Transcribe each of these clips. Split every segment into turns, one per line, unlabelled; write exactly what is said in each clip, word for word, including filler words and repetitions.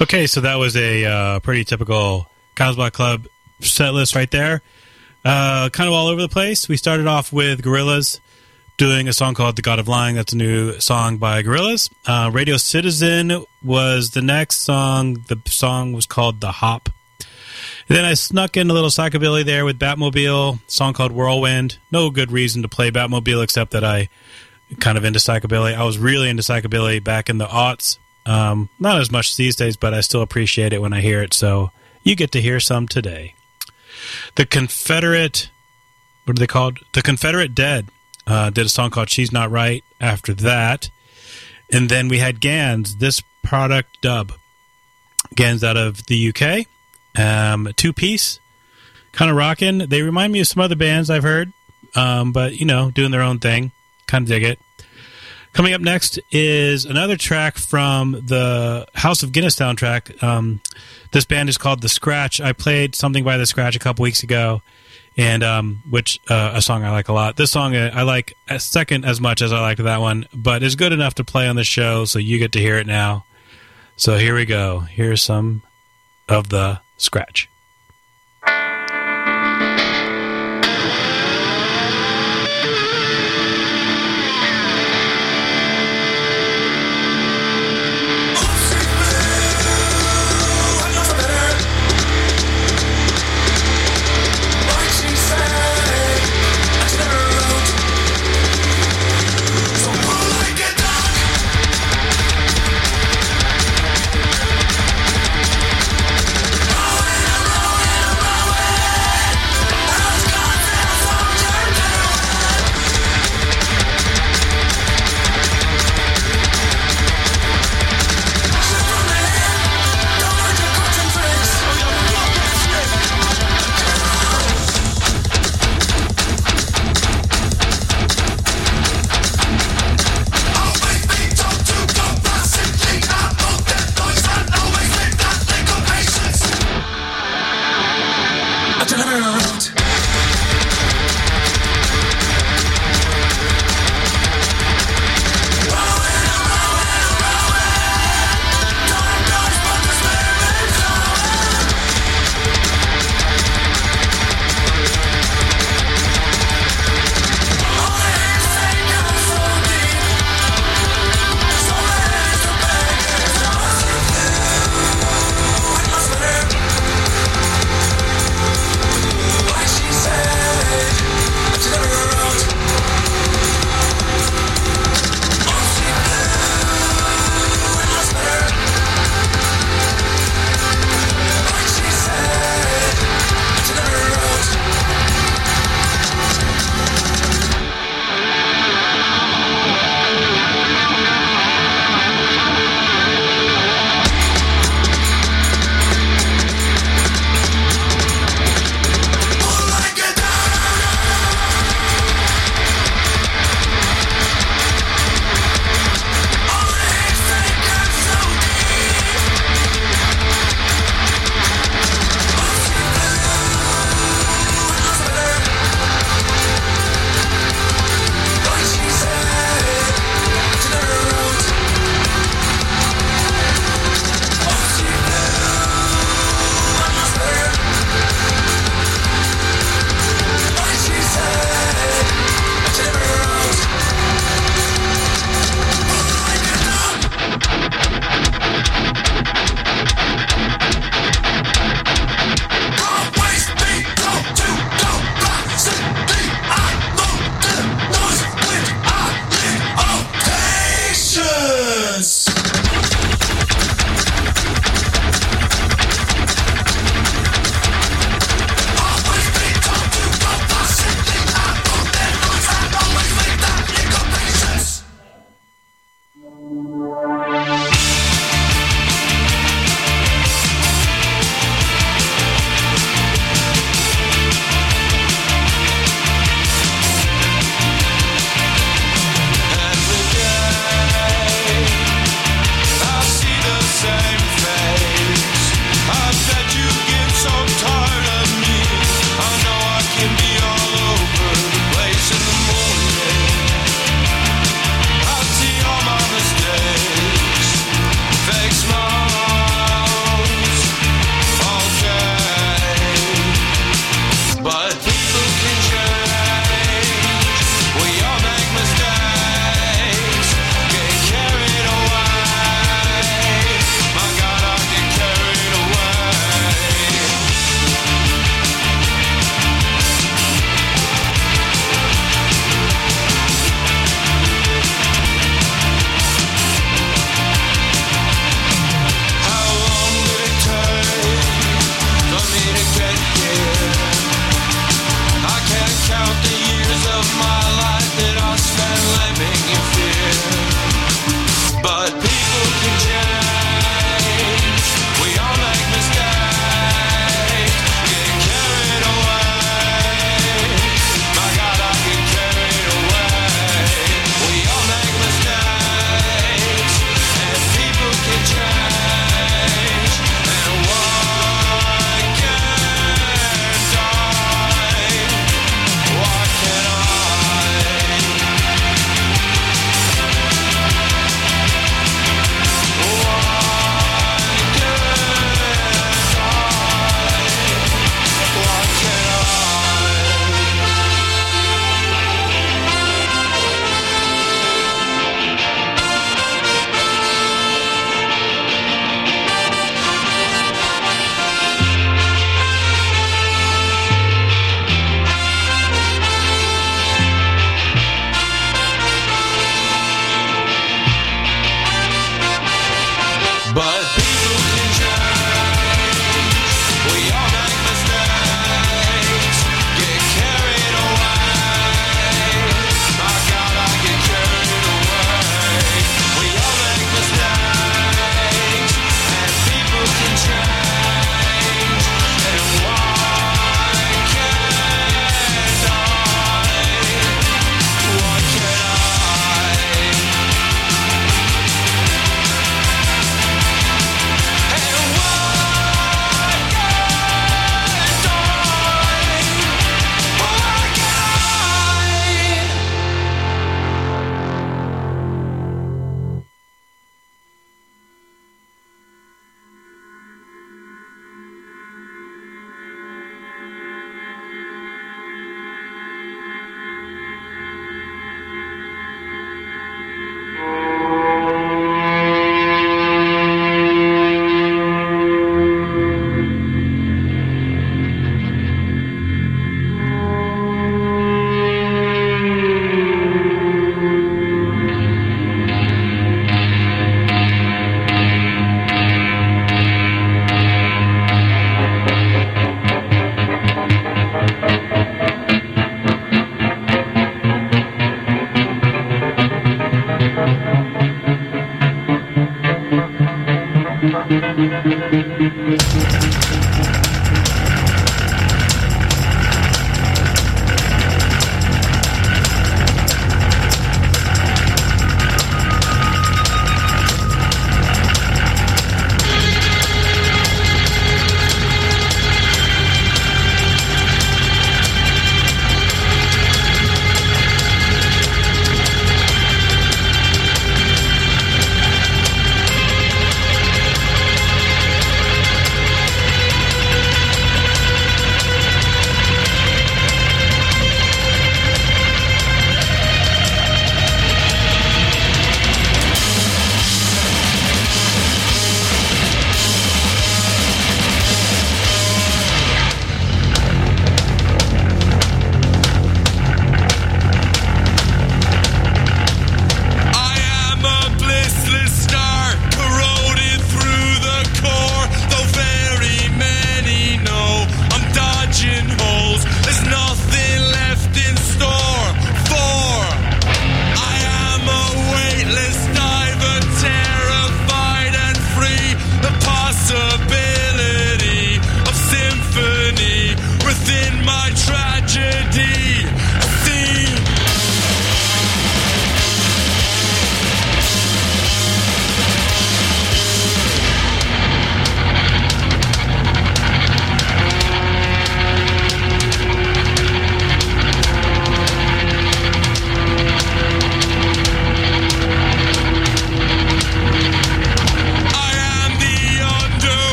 Okay, so that was a uh, pretty typical Cosblock Club set list right there. Uh, kind of all over the place. We started off with Gorillaz doing a song called The God of Lying. That's a new song by Gorillaz. Uh, Radio Citizen was the next song. The song was called The Hop. And then I snuck in a little psychobilly there with Batmobile, a song called Whirlwind. No good reason to play Batmobile except that I kind of into psychobilly. I was really into psychobilly back in the aughts. Um, not as much these days, but I still appreciate it when I hear it. So you get to hear some today. The Confederate, what are they called? The Confederate Dead uh, did a song called She's Not Right after that. And then we had Gans, This Product Dub. Gans out of the U K. Um, two-piece, kind of rocking. They remind me of some other bands I've heard, um, but, you know, doing their own thing. Kind of dig it. Coming up next is another track from the House of Guinness soundtrack. Um, this band is called The Scratch. I played something by The Scratch a couple weeks ago, and um, which uh, a song I like a lot. This song uh, I like a second as much as I liked that one, but it's good enough to play on the show, so you get to hear it now. So here we go. Here's some of The Scratch.
Oh,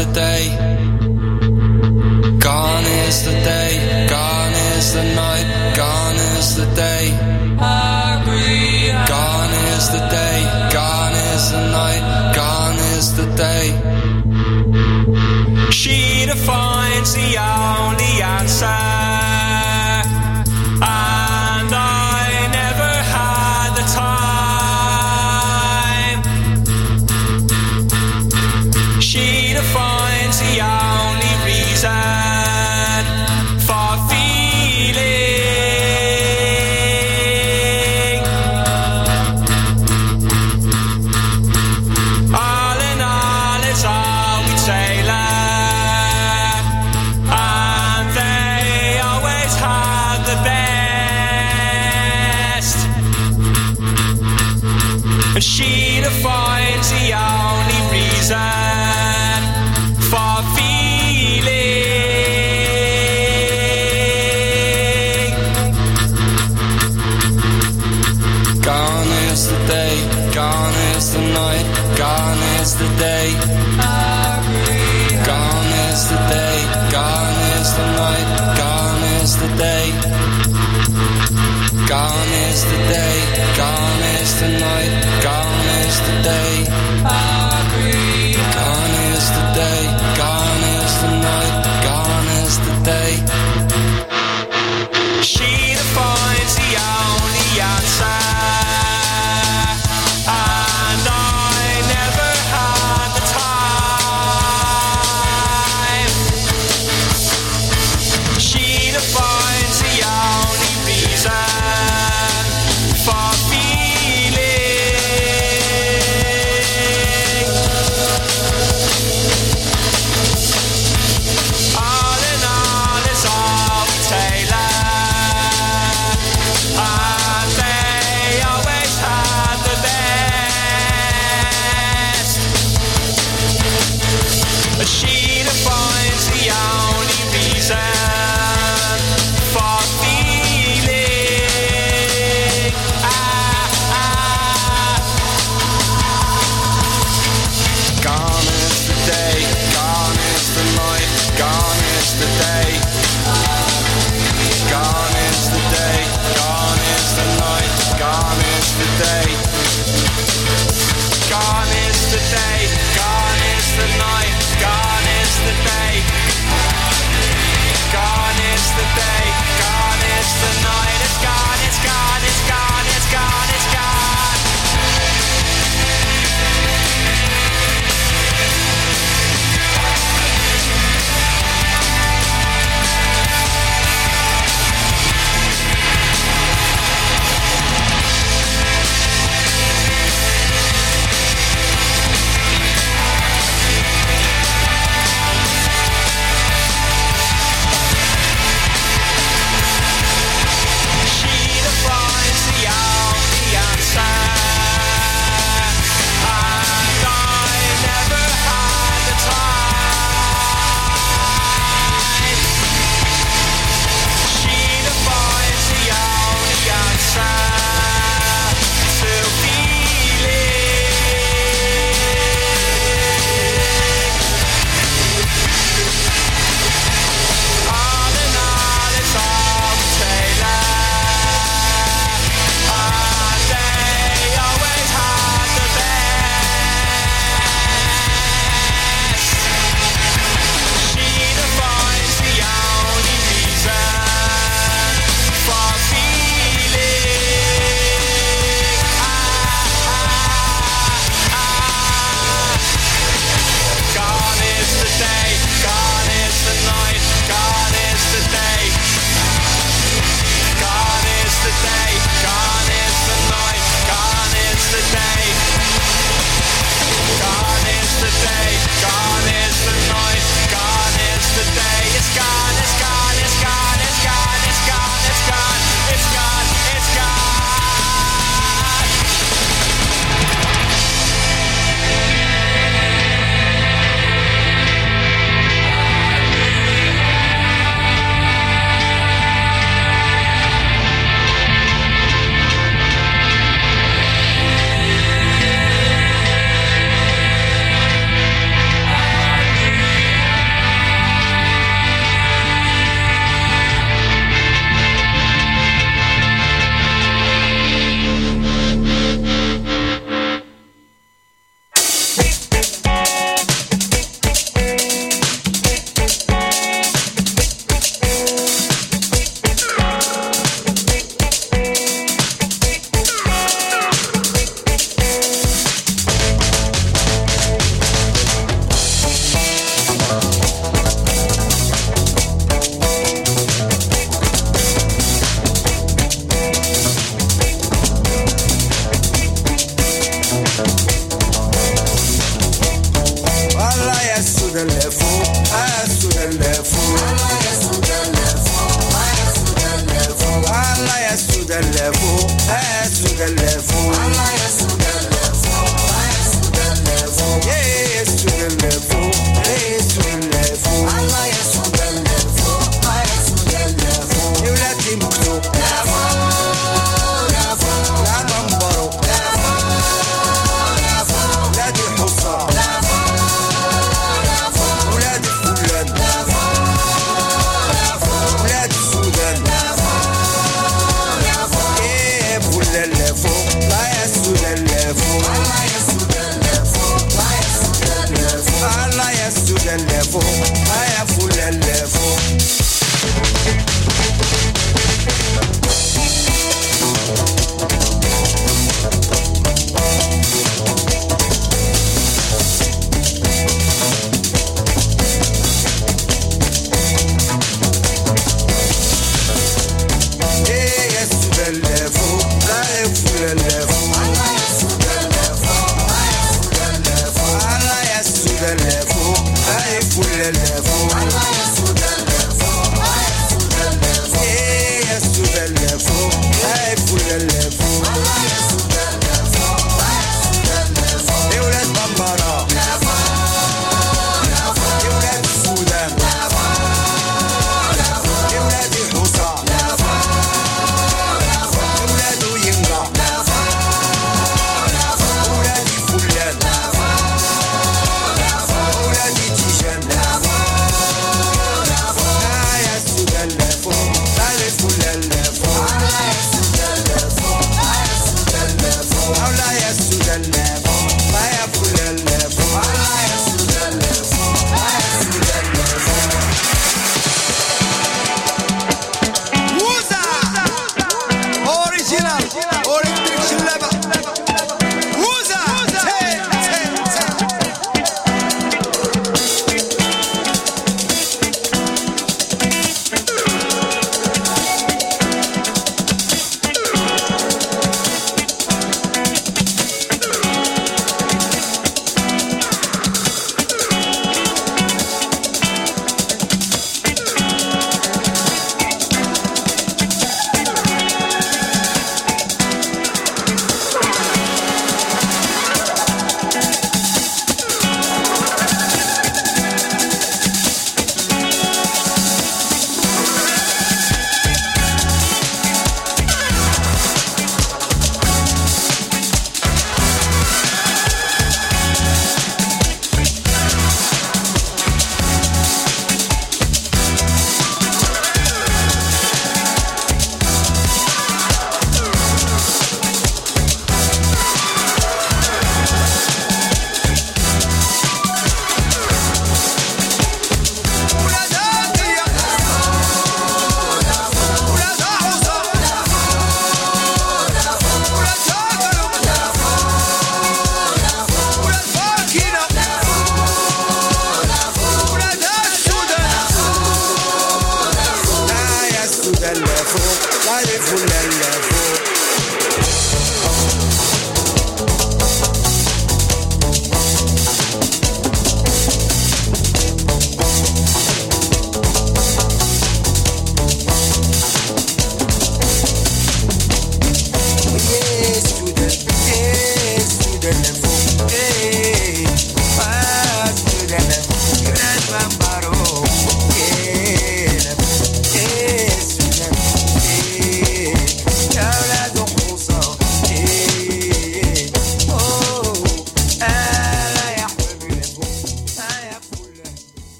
the day. Gone is the day, gone is the night, gone is the day. Gone is the day, gone is the night, gone is the day. She defines the only answer, and I never had the time. She defines the only reason for feeling. All in all, it's all we tailor. She defines the only reason for feeling. Gone is the day, gone is the night, gone is the day. Gone is the day, gone is the night, gone is the day. Gone is the day, gone is the night, gone is the day. Gone is the day, gone is the night, gone is the day. She defines the only answer, and I never had the time. She defines the only reason for feeling. All in all, it's all we tailor, and they always had the best. She defines the only reason for feeling. Gone is the day, gone is the night, gone is the day. Gone is the day, gone is the night, gone is the day. Gone is the day, gone is the night, gone is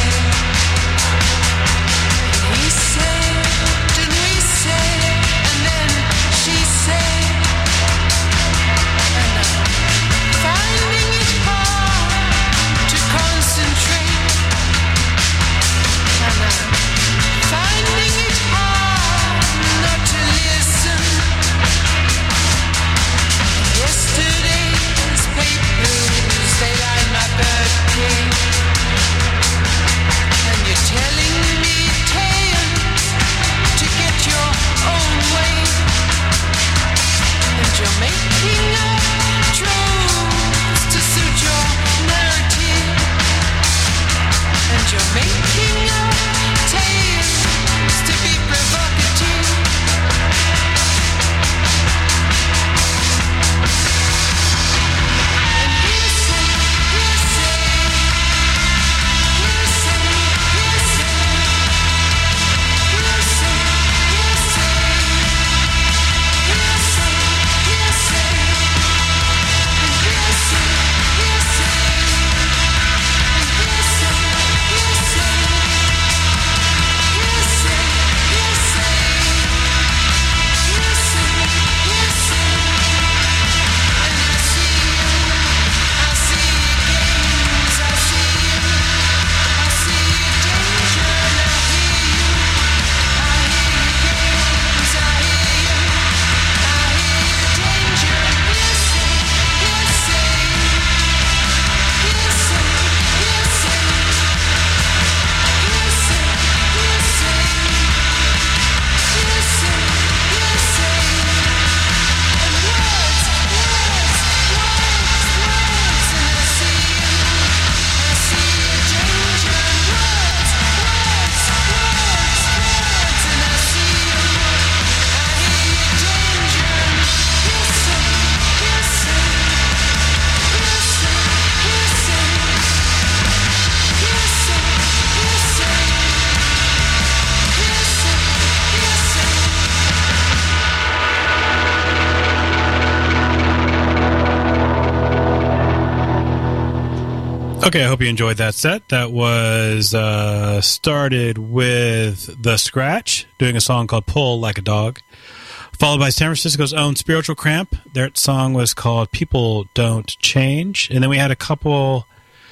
Okay, I hope you enjoyed that set. That was uh, started with The Scratch, doing a song called Pull Like a Dog, followed by San Francisco's own Spiritual Cramp. Their song was called People Don't Change. And then we had a couple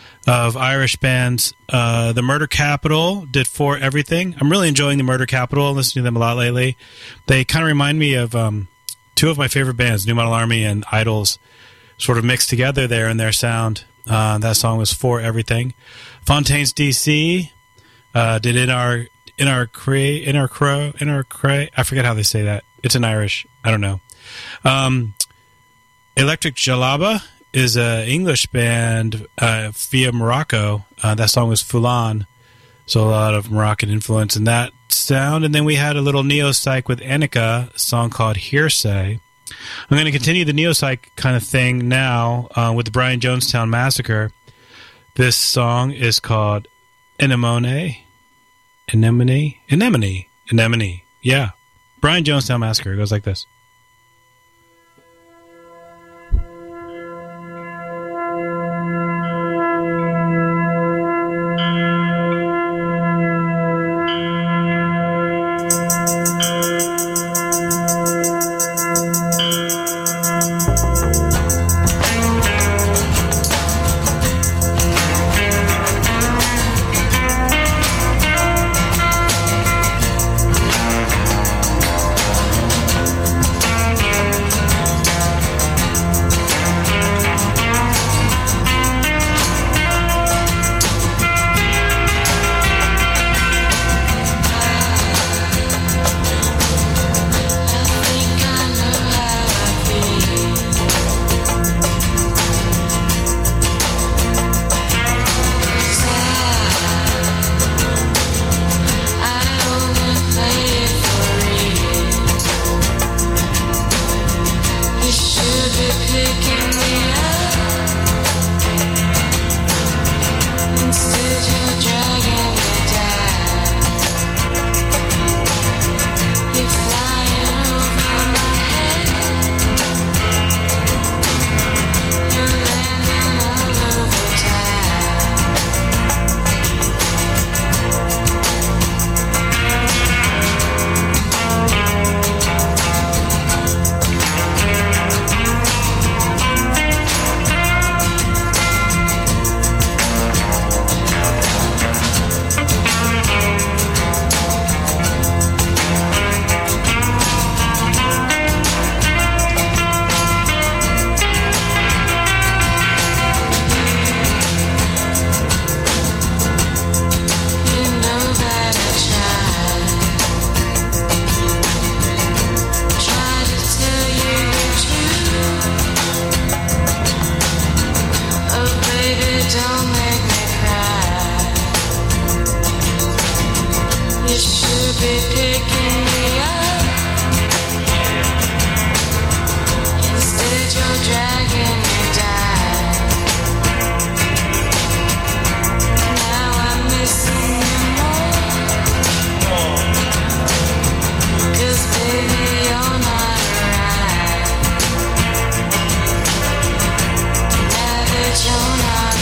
of Irish bands. Uh, the Murder Capital did For Everything. I'm really enjoying the Murder Capital. I'm listening to them a lot lately. They kind of remind me of um, two of my favorite bands, New Model Army and Idols, sort of mixed together there in their sound. Uh, that song was For Everything. Fontaines D C uh, did In Our In Our Cray In Our Crow In Our Cray. I forget how they say that. It's in Irish. I don't know. Um, Electric Jalaba is an English band uh, via Morocco. Uh, that song was Fulan. So a lot of Moroccan influence in that sound. And then we had a little neo-psych with Annika, a song called Hearsay. I'm going to continue the neo-psych kind of thing now uh, with the Brian Jonestown Massacre. This song is called Anemone. Anemone? Anemone. Anemone. Yeah. Brian Jonestown Massacre. It goes like this.
don't make me cry. You should be picking me up. Instead you're dragging me down. Now I'm missing you more. 'Cause baby you're not around. Now that you're not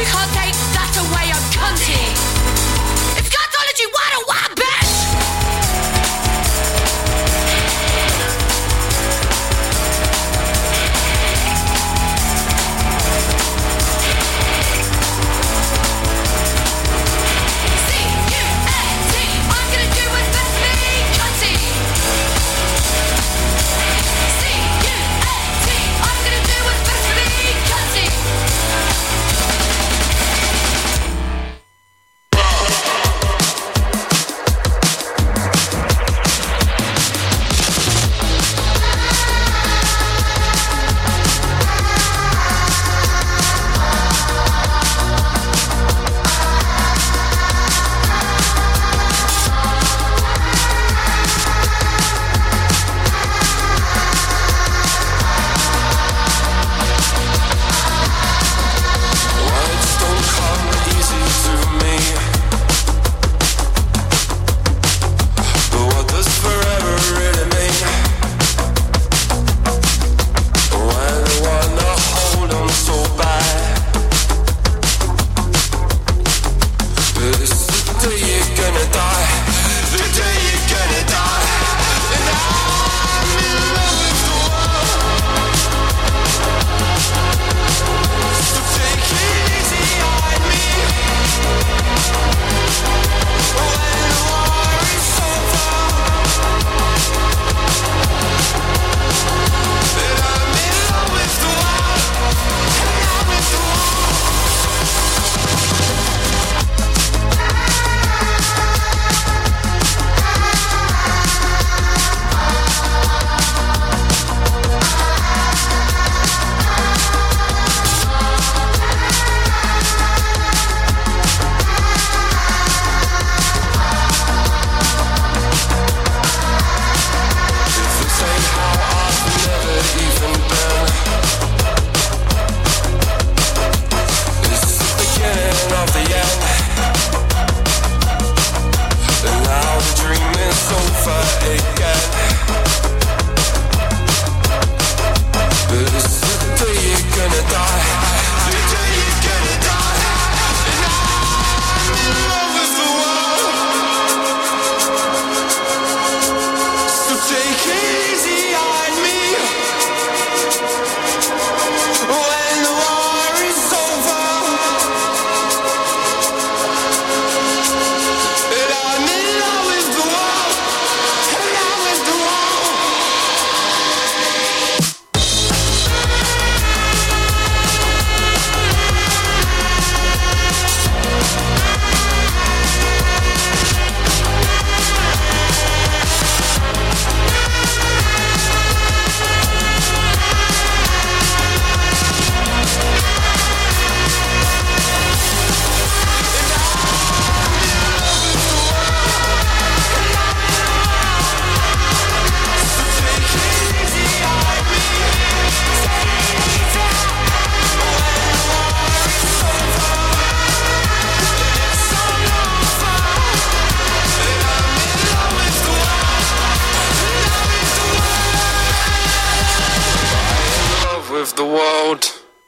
you can't take that away, I'm cunty. If Scottology, why do I bitch? C U N T, I'm gonna do what's best for me, cunty. C U N T, I'm gonna do what's best for me, cunty.
Words don't come easy to me, but what does forever really mean? When I wanna hold on so bad, but it's the day you're gonna die, the day you're gonna die, and I'm in love with the world. So take it easy on me. When the war is over, then I'm in love with the world, and I'm with the If this ain't how I've never even been, this is the beginning of the end, and now the dream is over again. But this is the day you're gonna die, the day you're gonna die, and I'm in love with the world. So take it easy on me. When the war is over, and I'm in love with the world, and I'm with the world. So take it easy on me. When the war is over, it's all over, and I'm in love with the world, and I'm with the world. I'm in love with the world.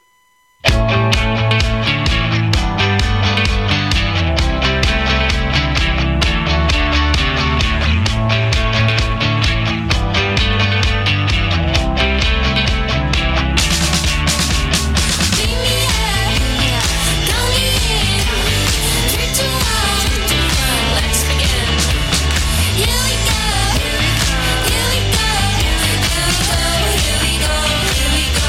Let's begin. Here we go, here we go, here we go, here we go, here we go.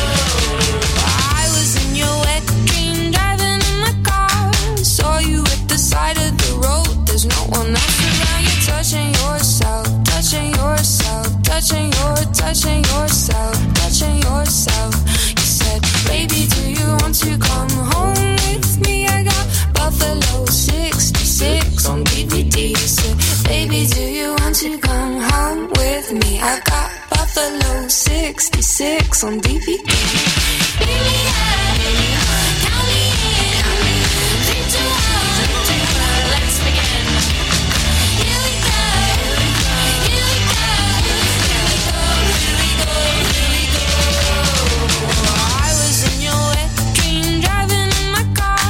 I was in your wet dream, driving in my car. Saw you at the side of the road. There's no one else around. You're touching yourself, touching yourself, touching your, touching yourself, touching yourself. You said, baby, do you want to come home with me? I got Buffalo sixty-six on D V D. You said, baby, do you want to come home with me? I got Buffalo sixty-six on D V D. Baby, count me in. Three, two, one, let's begin. Here we go, here we go, here we go, here we go, here we go, here we go. I was in your wet dream, driving in my car.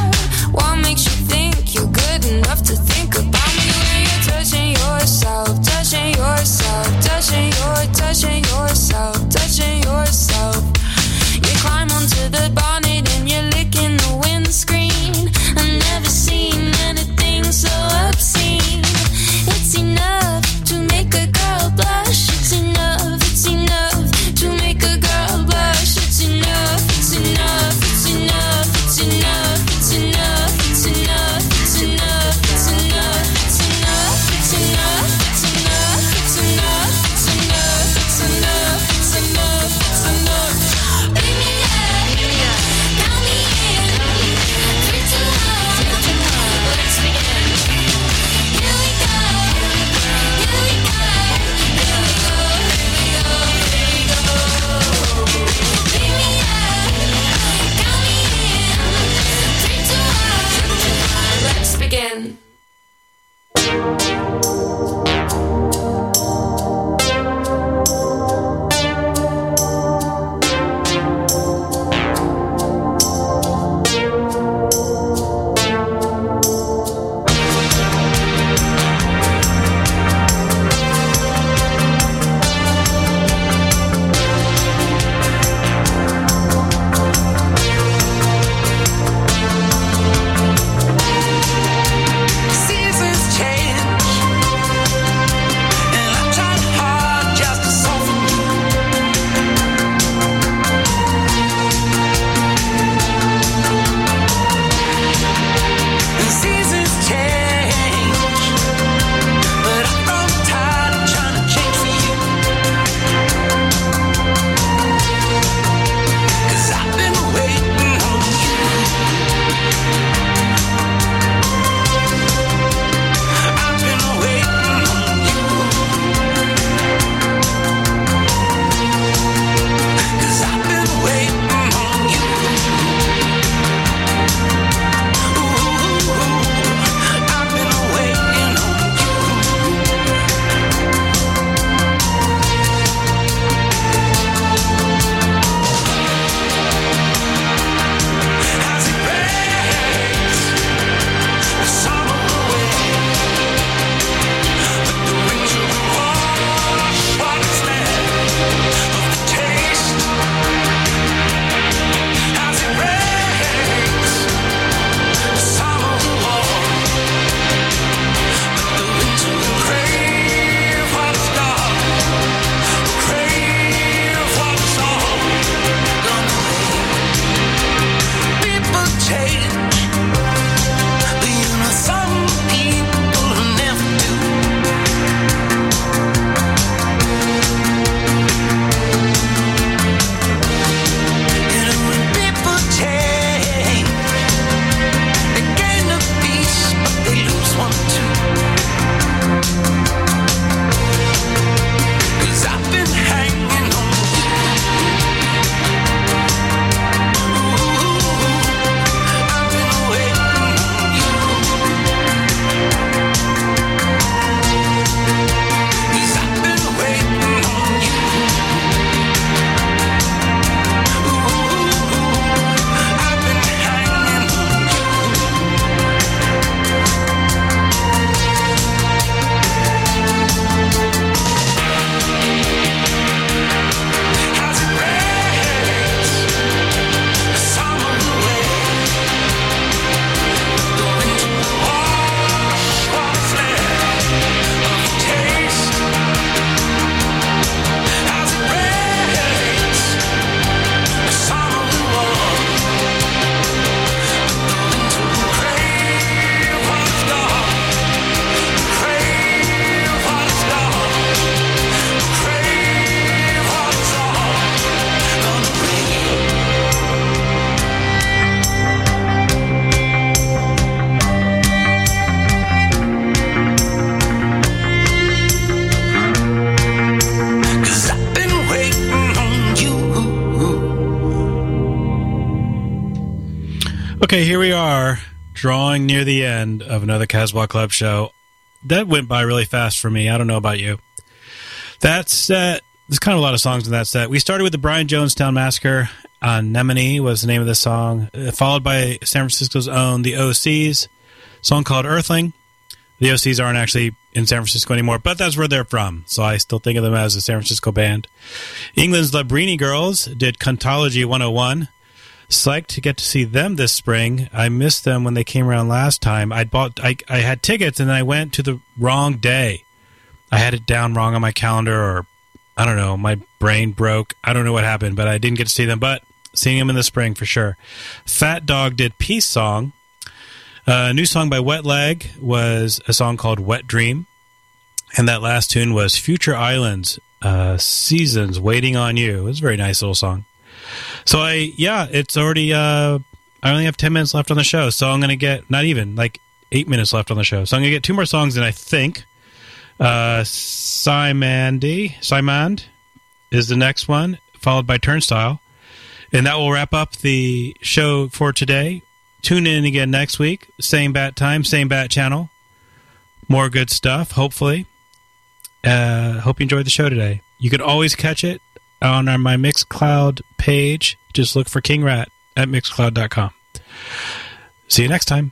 Okay, here we are, drawing near the end of another Casbah Club show. That went by really fast for me. I don't know about you. That set, there's kind of a lot of songs in that set. We started with the Brian Jonestown Massacre. Anemone was the name of the song, uh, followed by San Francisco's own The O Cs, song called Earthling. The O Cs aren't actually in San Francisco anymore, but that's where they're from, so I still think of them as a San Francisco band. England's Labrini Girls did Cuntology one oh one. Psyched to get to see them this spring. I missed them when they came around last time. I bought, I, I had tickets and then I went to the wrong day. I had it down wrong on my calendar, or I don't know, my brain broke. I don't know what happened, but I didn't get to see them, but seeing them in the spring for sure. Fat Dog did Peace Song. Uh, a new song by Wet Leg was a song called Wet Dream. And that last tune was Future Islands, uh, Seasons Waiting on You. It was a very nice little song. So I, yeah, it's already, uh, I only have ten minutes left on the show. So I'm going to get, not even, like eight minutes left on the show. So I'm going to get two more songs in, I think. Uh, Simandi, Simand is the next one, followed by Turnstile. And that will wrap up the show for today. Tune in again next week. Same bat time, same bat channel. More good stuff, hopefully. Uh, hope you enjoyed the show today. You can always catch it on our, my Mixcloud page. Just look for King Rat at mixcloud dot com. See you next time.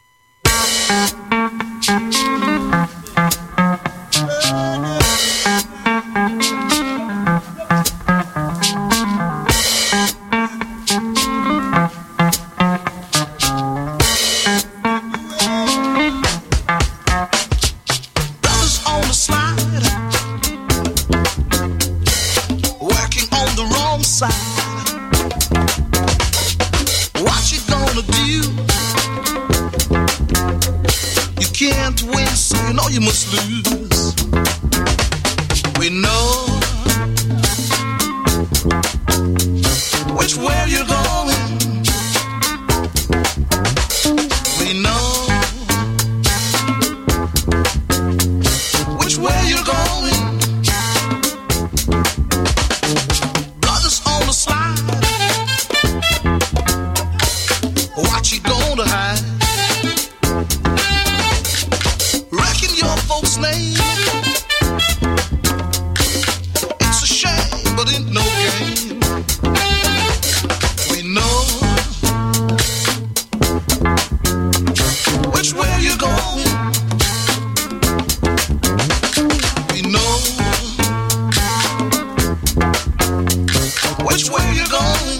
Brothers on the slide, working on the wrong side. What you gonna do? You can't win, so you know you must lose. We know which way you're going. We know which way you're going. Brothers on the slide, what you gonna hide? Wrecking your folks' name. It's a shame, but ain't no game. We know which way you're going. We know which way you're going.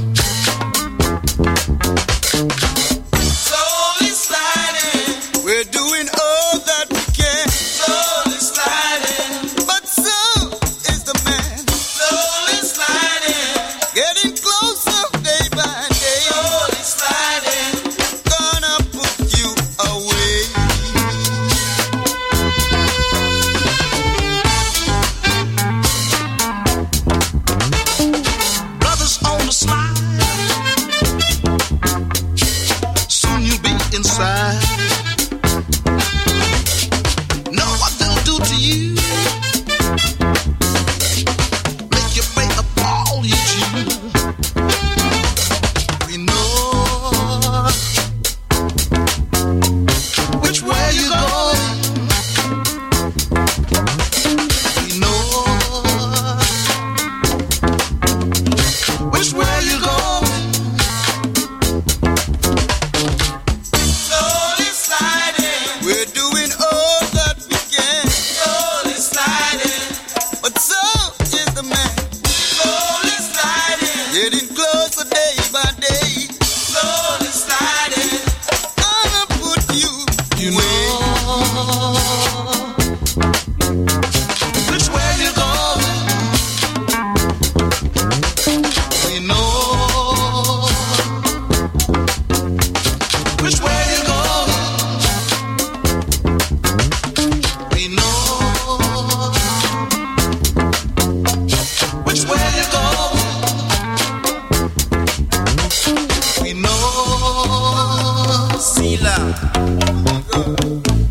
Slowly sliding, we're doing all that we can. Slowly sliding, but so is the man. Slowly sliding, getting closer day by day. Slowly sliding, gonna put you away. Brothers on the slide, soon you'll be inside. Know what they'll do to you, make you pay up all you do. We know which way you're going. We know which way you're going. Slowly sliding, we're doing all that we can. Slowly sliding, but so is the man. Slowly sliding, getting closer day by day. Slowly sliding, gonna put you away. Which way you going? We know which way you going. We know which way you going. We know. Sila.